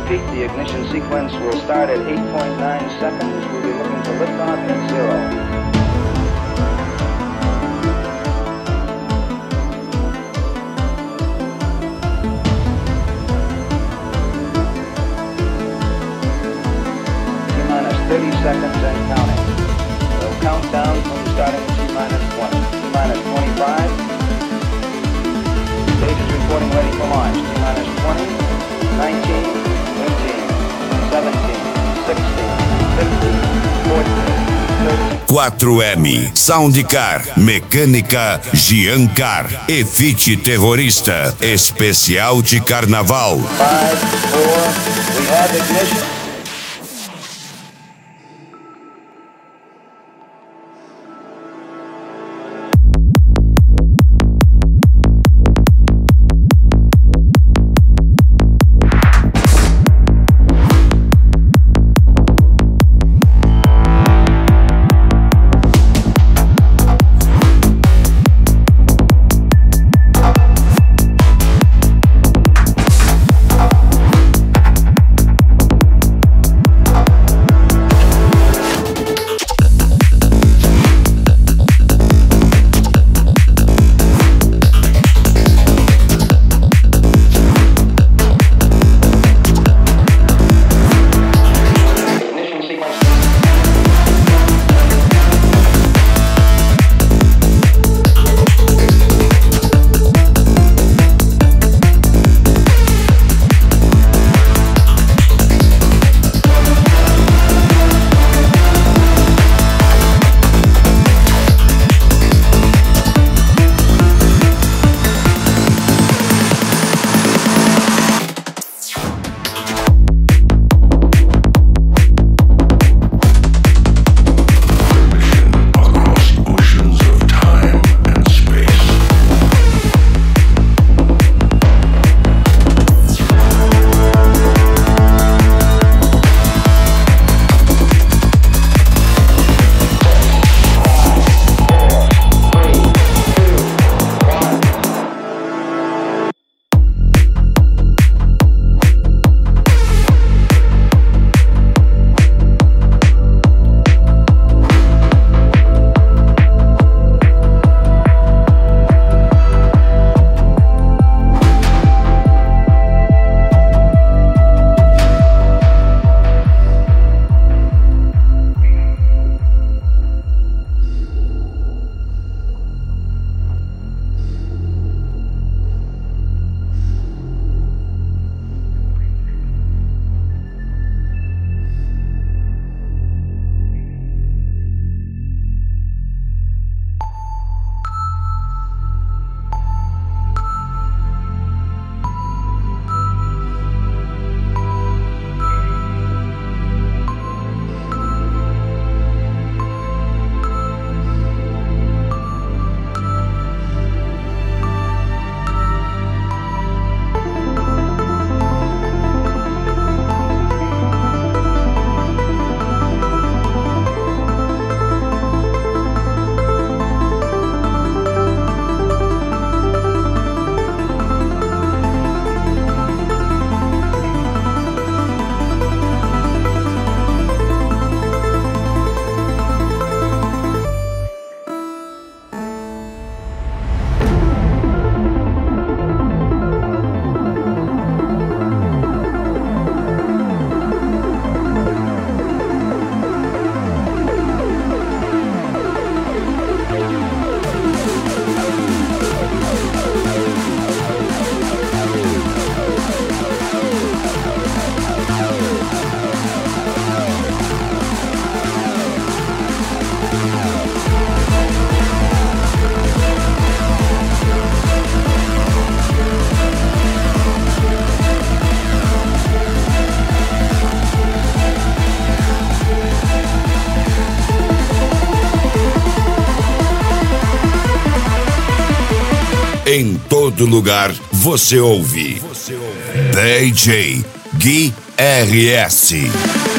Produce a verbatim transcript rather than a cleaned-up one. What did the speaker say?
repeat, the ignition sequence will start at eight point nine seconds. We'll be looking for liftoff at zero. thirty seconds and counting. We'll count down from starting at T minus twenty. T minus twenty-five. Stage is reporting ready for launch. T minus twenty, nineteen, eighteen, seventeen, sixteen, fifteen, fourteen, thirteen. quatro M, Soundcar, Mecânica, Giancar, E F I T Terrorista, Especial de Carnaval. Five, four, we have ignition. Em todo lugar você ouve D J Gui R S.